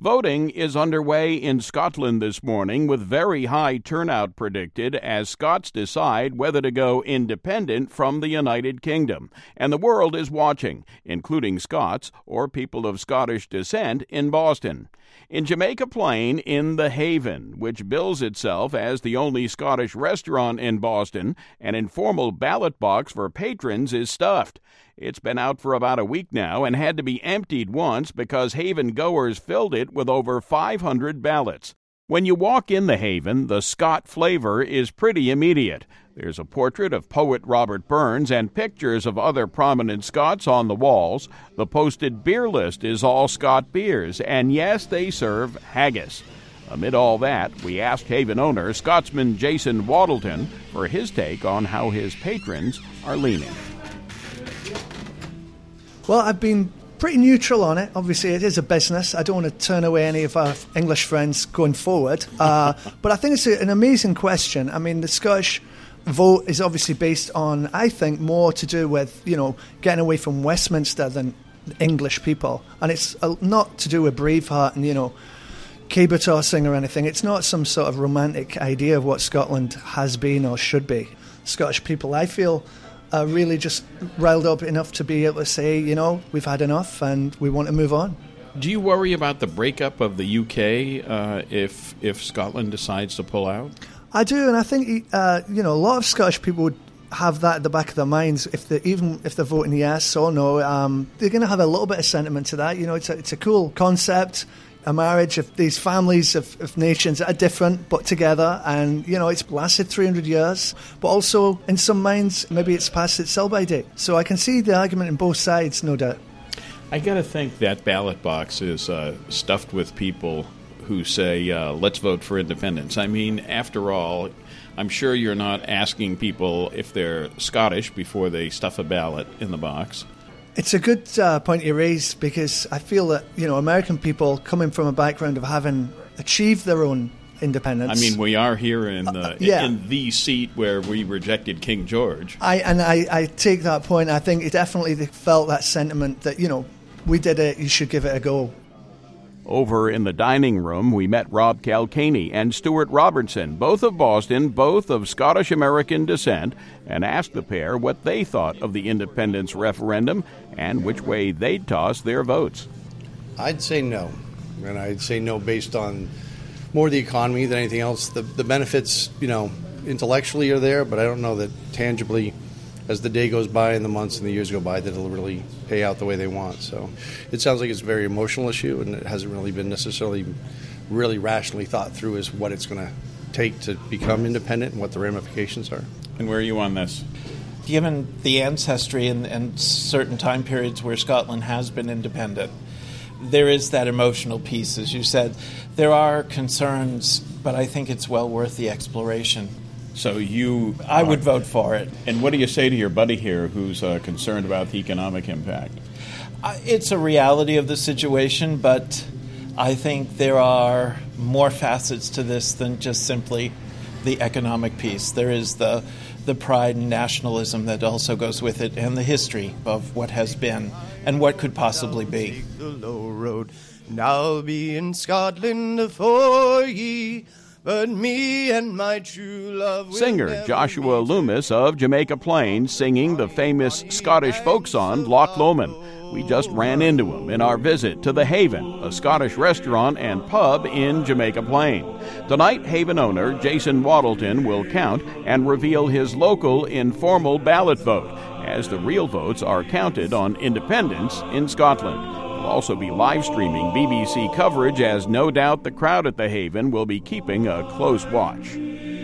Voting is underway in Scotland this morning with very high turnout predicted as Scots decide whether to go independent from the United Kingdom. And the world is watching, including Scots or people of Scottish descent in Boston. In Jamaica Plain in The Haven, which bills itself as the only Scottish restaurant in Boston, an informal ballot box for patrons is stuffed. It's been out for about a week now and had to be emptied once because Haven goers filled it with over 500 ballots. When you walk in The Haven, the Scot flavor is pretty immediate. There's a portrait of poet Robert Burns and pictures of other prominent Scots on the walls. The posted beer list is all Scot beers, and yes, they serve haggis. Amid all that, we asked Haven owner, Scotsman Jason Waddleton, for his take on how his patrons are leaning. Well, I've been pretty neutral on it. Obviously, it is a business. I don't want to turn away any of our English friends going forward. But I think it's an amazing question. I mean, the Scottish vote is obviously based on, I think, more to do with, getting away from Westminster than English people. And it's not to do with Braveheart and, caber tossing or anything. It's not some sort of romantic idea of what Scotland has been or should be. Scottish people, I feel, are really just riled up enough to be able to say, we've had enough and we want to move on. Do you worry about the breakup of the UK if Scotland decides to pull out? I do, and I think a lot of Scottish people would have that at the back of their minds even if they're voting yes or no. They're going to have a little bit of sentiment to that. It's a cool concept. A marriage of these families of nations that are different but together, and it's lasted 300 years, but also in some minds maybe it's past its sell-by date. So I can see the argument in both sides, no doubt. I gotta think that ballot box is stuffed with people who say let's vote for independence. I mean, after all, I'm sure you're not asking people if they're Scottish before they stuff a ballot in the box. It's a good point you raised, because I feel that, American people coming from a background of having achieved their own independence. I mean, we are here in the seat where we rejected King George. I take that point. I think it definitely felt that sentiment that, we did it, you should give it a go. Over in the dining room, we met Rob Calcaney and Stuart Robertson, both of Boston, both of Scottish-American descent, and asked the pair what they thought of the independence referendum and which way they'd toss their votes. I'd say no, and I'd say no based on more the economy than anything else. The benefits, intellectually are there, but I don't know that tangibly, as the day goes by and the months and the years go by, that it'll really pay out the way they want. So it sounds like it's a very emotional issue, and it hasn't really been necessarily really rationally thought through as what it's going to take to become independent and what the ramifications are. And where are you on this? Given the ancestry and certain time periods where Scotland has been independent, there is that emotional piece, as you said. There are concerns, but I think it's well worth the exploration. So I would vote for it. And what do you say to your buddy here who's concerned about the economic impact? It's a reality of the situation, but I think there are more facets to this than just simply the economic piece. There is the pride and nationalism that also goes with it, and the history of what has been and what could possibly be. Take the low road, and I'll be in Scotland afore ye. But me and my true love will Singer Joshua Loomis of Jamaica Plain singing the famous Scottish folk song Loch Lomond. We just ran into him in our visit to The Haven, a Scottish restaurant and pub in Jamaica Plain. Tonight, Haven owner Jason Waddleton will count and reveal his local informal ballot vote, as the real votes are counted on independence in Scotland. We'll also be live streaming BBC coverage, as no doubt the crowd at The Haven will be keeping a close watch.